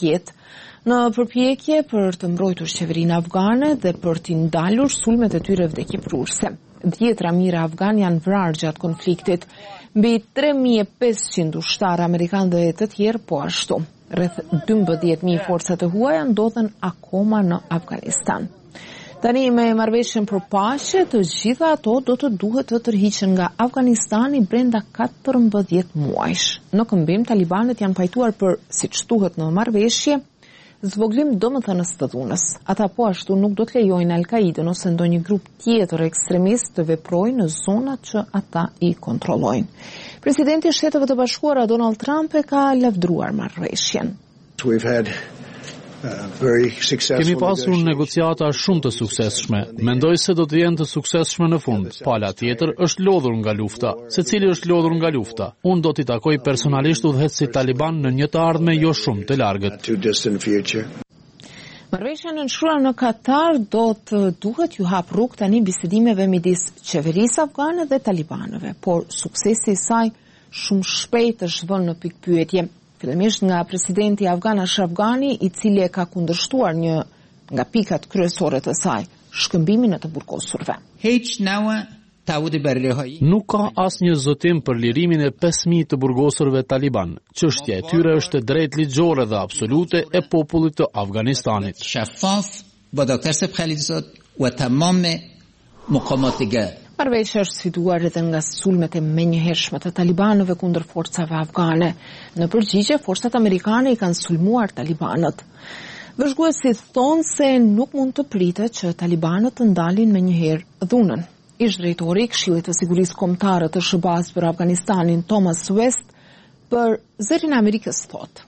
jetë në përpjekje për të mbrojtur qeverinë afgane dhe për t'i ndalur sulmet e tyre vdekjeprurse. 10 mijëra afgan janë vrarë gjatë konfliktit, mbi 3500 ushtarë amerikanë dhe të tjerë po ashtu. Rreth 12.000 forca të huaja ndodhen akoma në Afganistan. Tani me marrëveshjen për paqe, të gjitha ato do të duhet të tërhiqen nga Afganistani brenda 14 muajsh. Në këmbim, talibanët janë pajtuar për, siç thuhet në marrëveshje, zvoglim domethënës të dhunës. Ata po ashtu nuk do të lejojnë Al-Qaidën ose ndonjë grup tjetër ekstremist të veprojnë në zonat që ata i kontrollojnë. Presidenti i Shteteve të Bashkuara Donald Trump e ka lavdruar marrëveshjen. Kemi pasur negociata shumë të suksesshme. Mendoj se do të jenë të suksesshme në fund. Pala tjetër është lodhur nga lufta. Secili është lodhur nga lufta. Unë do t'i takoj personalisht udhëheqësit Taliban në një të ardhme jo shumë të largët. Marrëveshja nënshkruar në Katar do të duhet ju hap rrugë tani bisedimeve midis qeverisë afgane dhe talibanëve, por suksesi i saj shumë shpejt është vënë në pikpyetje. Fillimisht nga presidenti afgan Ashraf Ghani, i cili e ka kundërshtuar një nga pikat kryesore të saj, shkëmbimin e të burgosurve. Nuk ka asnjë zotim për lirimin e 5.000 të burgosurve taliban. Çështja e tyre është drejt ligjore dhe absolute e popullit të Afganistanit. Marrëveshja është sfiduar edhe nga sulmet e menjëhershme të talibanëve kundër forcave afgane. Në përgjigje, forcat amerikane i kanë sulmuar talibanët. Vëzhguesit thonë se nuk mund të pritet që talibanët të ndalin menjëherë dhunën. Ish-drejtori i Këshillit të Sigurisë Kombëtare të SBA-s për Afganistanin, Thomas West, për Zërin e Amerikës thotë: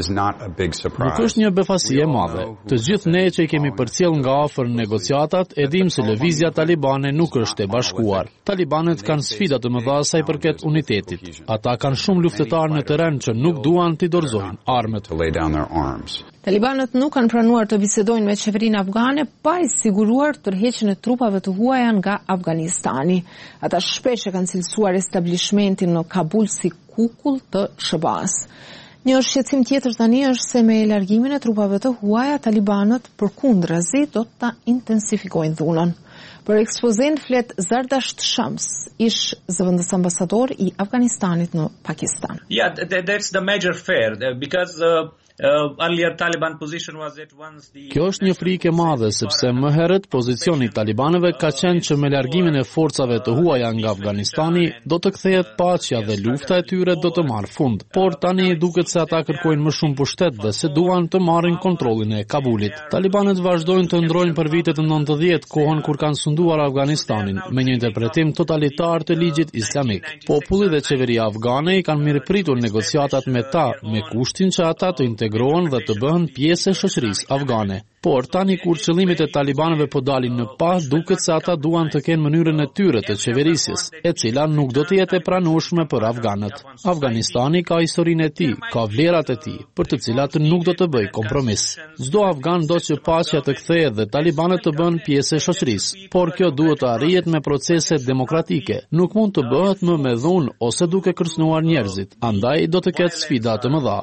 Nuk është një befasi e madhe. Të gjithë ne që i kemi përcjell nga afër negociatat, e dim se lëvizja talibane nuk është e bashkuar. Talibanët kanë sfida të mëdha sa i përket unitetit. Ata kanë shumë luftëtarë në terren që nuk duan t'i dorëzojnë armët. Talibanët nuk kanë pranuar të bisedojnë me qeverinë afgane pa i siguruar tërheqjen e trupave të huaja nga Afganistani. Ata shpesh e kanë cilësuar establishmentin në Kabul si kukull të SBA-s. Një shqetësim tjetër tani është se me largimin e trupave të huaja, talibanët përkundrazi do ta intensifikojnë dhunën. Për ekspozen flet Zardasht Shams, ish zëvendës ambasador i Afganistanit në Pakistan. Yeah, that's the major fear because earlier Taliban position was that once the Kjo është një frikë e madhe sepse më herët pozicioni i talibanëve ka qenë që me largimin e forcave të huaja nga Afganistani do të kthehet paqja dhe lufta e tyre do të marrë fund. Por tani duket se ata kërkojnë më shumë pushtet dhe se duan të marrin kontrollin e Kabulit. Talibanët vazhdojnë të ndrojnë për vitet e 90, kohën kur kanë sunduar Afganistanin me një interpretim totalitar të ligjit islamik. Populli dhe qeveria afgane i kanë mirëpritur negociatat me ta me kushtin që ata të integrohen dhe të bëhen pjesë e shoqërisë afgane. Por tani kur qëllimit e talibanëve po dalin në pa, duket se ata duan të kenë mënyrën e tyre të qeverisjes, e cila nuk do të jetë e pranueshme për afganët. Afganistani ka historinë e tij, ka vlerat e tij, për të cilat nuk do të bëj kompromis. Çdo afgan do që paqja të kthehet dhe talibanët të bëhen pjesë e shoqërisë, por kjo duhet të arrihet me procese demokratike. Nuk mund të bëhet më me dhunë ose duke kërcënuar njerëzit. Andaj do të ketë sfida të mëdha.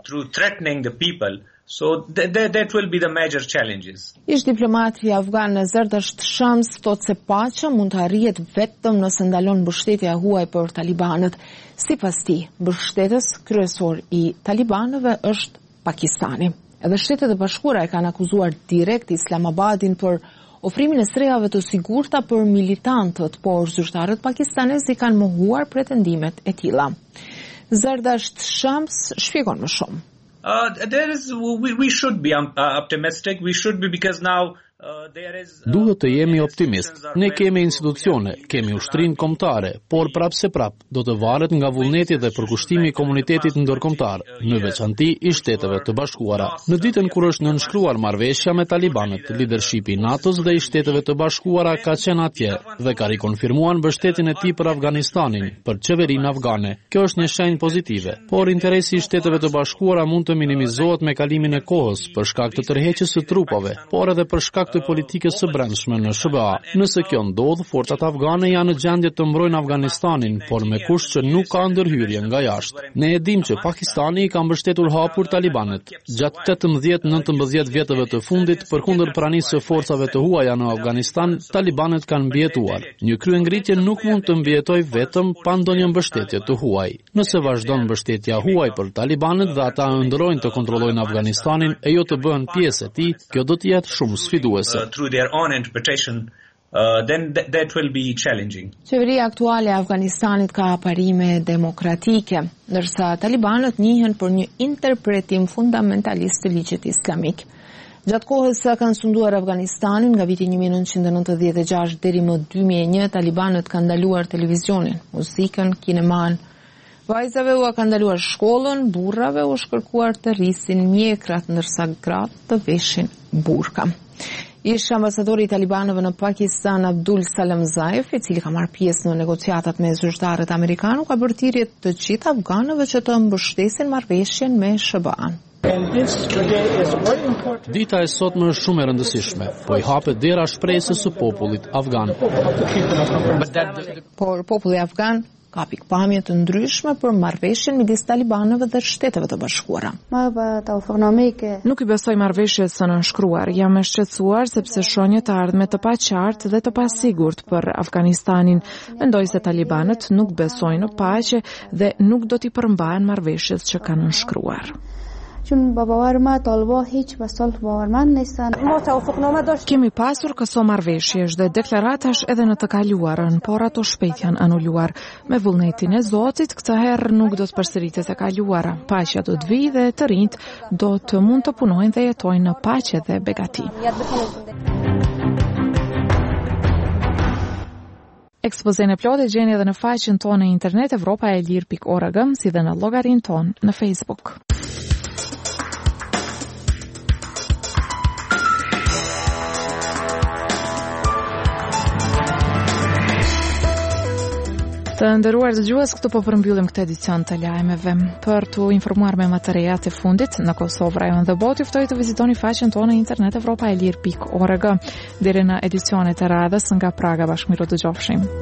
So that will be the major challenges. Ish diplomati afgan Zardasht Shams thotë se paqja mund të arrihet vetëm nëse ndalon mbështetja huaj për talibanët. Sipas tij, mbështetës kryesor i talibanëve është Pakistani. Edhe Shtetet e Bashkuara e kanë akuzuar direkt Islamabadin për ofrimin e strehave të sigurta për militantët, por zyrtarët pakistanez i kanë mohuar pretendimet e tilla. Zardasht Shams shpjegon më shumë. We should be optimistic. We should be because now Duhet të jemi optimist. Ne kemi institucione, kemi ushtrinë kombëtare, por prapse do të varet nga vullneti dhe përkushtimi i komunitetit ndërkombëtar, në veçanti i Shteteve të Bashkuara. Në ditën kur është nënshkruar marrëveshja me talibanët, lidershipi i NATO-s dhe i Shteteve të Bashkuara ka qenë atje dhe ka rikonfirmuar mbështetjen e tij për Afganistanin, për qeverinë afgane. Kjo është një shenjë pozitive, por interesi i Shteteve të Bashkuara mund të minimizohet me kalimin e kohës për shkak të tërheqjes së trupave, por edhe për shkak të politikës së brendshme në SBA. Nëse kjo ndodh, forcat afgane janë në gjendje të mbrojnë Afganistanin, por me kusht që nuk ka ndërhyrje nga jashtë. Ne e dim që Pakistani i ka mbështetur hapur talibanët. Gjatë 18-19 vjetëve të fundit, përkundër pranisë së forcave të huaja në Afganistan, talibanët kanë mbijetuar. Një kryengritje nuk mund të mbijetoj vetëm pa ndonjë mbështetje të huaj. Nëse vazhdon mbështetja huaj për talibanët dhe ata ëndrojnë të kontrollojnë Afganistanin e jo të bëhen pjesë e tij, kjo do të jetë shumë sfiduese. Then that will be challenging. Qeveria aktuale e Afganistanit ka parime demokratike, ndërsa talibanët njihen për një interpretim fundamentalist të ligjit islamik. Gjatë kohës sa kanë sunduar Afganistanin nga viti 1996 deri më 2001, talibanët kanë ndaluar televizionin, muzikën, kineman. Vajzave u ka ndaluar shkollën, burrave u shkërkuar të rrisin mjekrat, ndërsa gratë të veshin burka. Ish ambasadori i talibanëve në Pakistan, Abdul Salam Zaev, i cili ka marrë pjesë në negociatat me zyrtarët amerikanë, ka bërë thirrje të gjithë afganëve që të mbështesin marrëveshjen me SBA-n. Dita e sotme është shumë e rëndësishme, po i hapet dera shpresës së popullit afgan. Por populli afgan ka pikpamje të ndryshme për marrëveshjen midis talibanëve dhe Shteteve të Bashkuara. Nuk i besoj marrëveshjes së nënshkruar. Jam e shqetësuar sepse shoh një të ardhme të paqartë dhe të pasigurt për Afganistanin. Mendoj se talibanët nuk besojnë në paqe dhe nuk do t'i përmbahen marrëveshjes që kanë nënshkruar. Kemi pasur këso marrëveshjesh dhe deklaratash edhe në të kaluarën, por ato shpejt janë anuluar. Me vullnetin e Zotit, këtë herë nuk do të përsëritet e kaluara. Paqja do të vijë dhe të rinjt do të mund të punojnë dhe jetojnë në paqe dhe begati. Ekspozen e plotë gjeni edhe në faqen tonë në internet evropaelir.org, si dhe në llogarinë tonë në Facebook. Të nderuar dëgjues, këtu po përmbyllim këtë edicion të lajmeve. Për t'u informuar me më të rejat e fundit në Kosovë, rajon dhe botë, juftoj të vizitoni faqen tonë në internet evropaelir.org. Deri në edicionet e radhës nga Praga, bashkëmiru dëgjofshim.